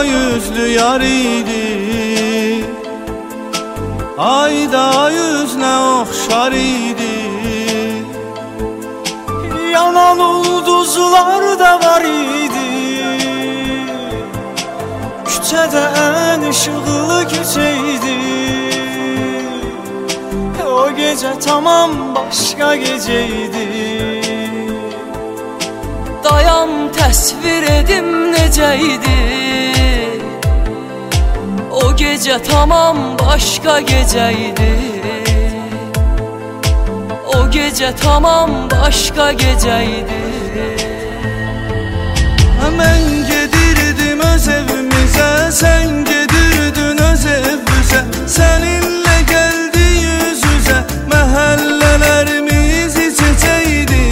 sevdiğim yüzlü yar idi. Ayda yüzüne oxşar idi. Yanan ulduzlar da var idi. Küçədə ən ışıqlı keçəydi. O gecə tamam başqa gecəydi. Dayan təsvir edim necə idi. O gecə tamam başqa gecə idi. O gecə tamam başqa gecə idi. Mən gedirdim öz evimizə, sən gedirdin öz evimizə. Səninlə gəldi yüz üzə, məhəllələrimiz içəcəkdi.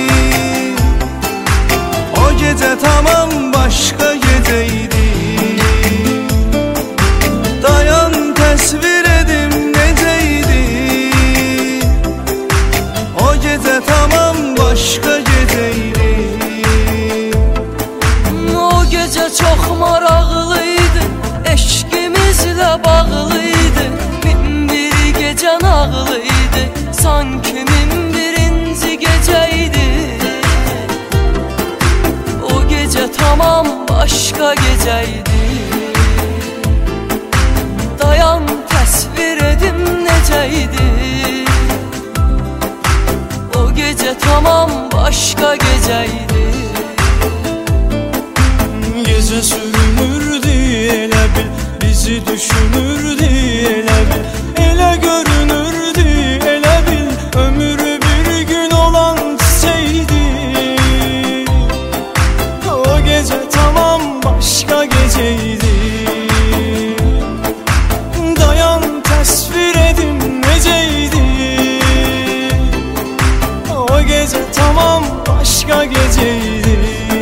O gecə tamam başqa gecə idi. Dayan təsvir edim necə idi. O gecə tamam başqa gecə idi. O gecə çox maraqlıydı, eşqimizlə bağlıydı. Min bir gecə nağlıydı, sanki min birinci gecə idi. O gecə tamam başqa gecə idi. Dayan təsvir edim necə idi. O gecə tamam başqa gecə idi. Gecə sürünürdü elə bil, bizi düşünürdü elə bil. Elə görünürdü elə bil, ömrü bir gün olan çiçəkdi. O gecə tamam başqa gecəydi. Dayan təsvir edim necə idi. O gecə tamam başqa gecəydi.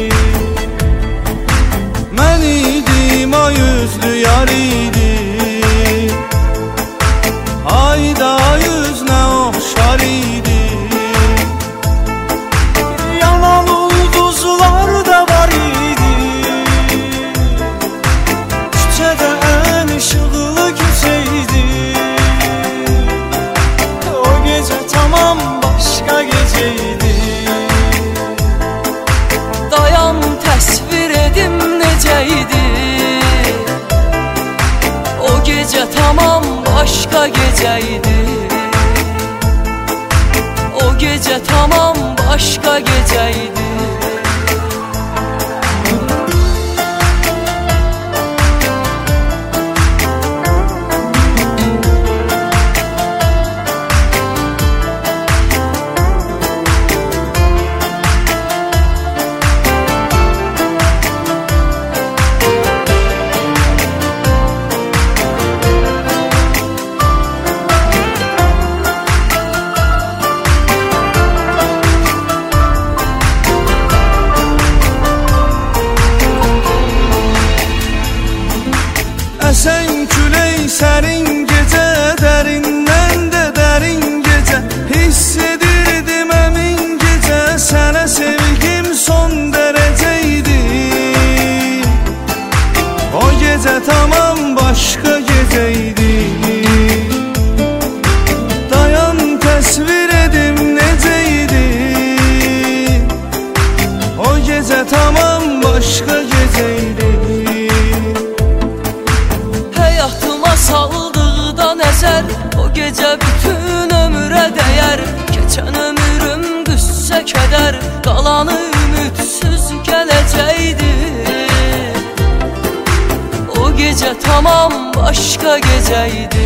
Mən idim o yüzlü yar idi. Ayda yüzüne oxşar idi. Yanan ulduzlar da var idi. Küçədə ən ışıqlı keçəydi. O gecə tamam başqa gecəydi. Dayan təsvir edim necə idi. O gecə tamam başqa gecə idi. O gecə tamam başqa gecə idi. Əsən külək sərin gecə, dərindən də dərin gecə. Hiss edirdim əmin gecə, sənə sevgim son dərəcə idi. O gecə tamam başqa gecə idi. Dayan təsvir edim necə idi. O gecə tamam başqa gecə idi. Həyatıma saldıqda nəzər, o gecə bütün ömrə dəyər. Keçən ömrüm qüssə kədər, qalanı ümidsiz gələcəkdi. O gecə tamam başqa gecə idi.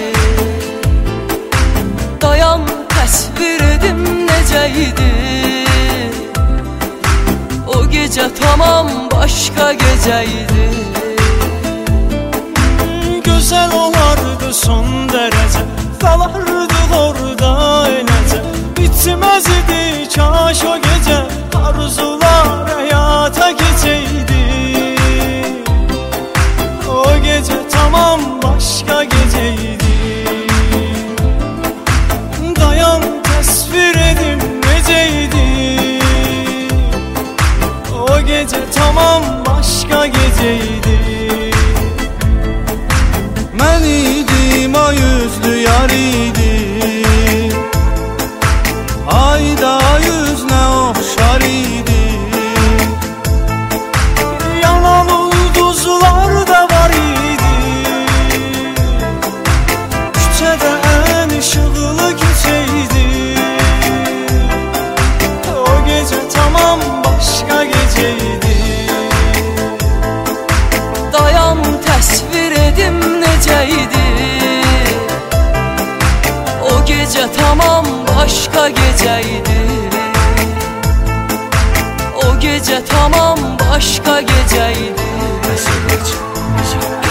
Dayan təsvir edim necə idi. O gecə tamam başqa gecə idi. Gözəl olardı son dərəcə, qalardıq orada eləcə. Bitməzdi kaş o gecə, arzular həyata keçəydi. O gecə tamam başqa gecəydi. Dayan təsvir edim necə idi. O gecə tamam başqa gecəydi. gecəydi. O gece tamam başka geceydi. O gece tamam başka geceydi. Nasıl geç?